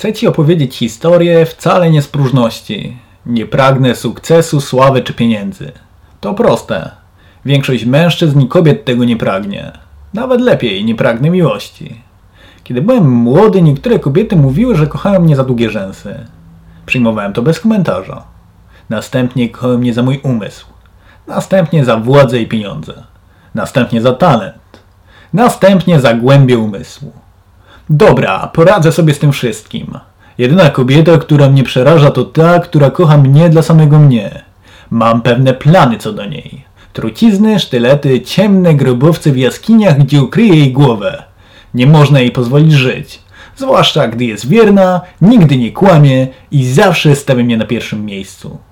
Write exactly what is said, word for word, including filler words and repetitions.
Chcę Ci opowiedzieć historię wcale nie z próżności. Nie pragnę sukcesu, sławy czy pieniędzy. To proste. Większość mężczyzn i kobiet tego nie pragnie. Nawet lepiej, nie pragnę miłości. Kiedy byłem młody, niektóre kobiety mówiły, że kochają mnie za długie rzęsy. Przyjmowałem to bez komentarza. Następnie kochały mnie za mój umysł. Następnie za władzę i pieniądze. Następnie za talent. Następnie za głębię umysłu. Dobra, poradzę sobie z tym wszystkim. Jedyna kobieta, która mnie przeraża, to ta, która kocha mnie dla samego mnie. Mam pewne plany co do niej. Trucizny, sztylety, ciemne grobowce w jaskiniach, gdzie ukryje jej głowę. Nie można jej pozwolić żyć. Zwłaszcza gdy jest wierna, nigdy nie kłamie i zawsze stawia mnie na pierwszym miejscu.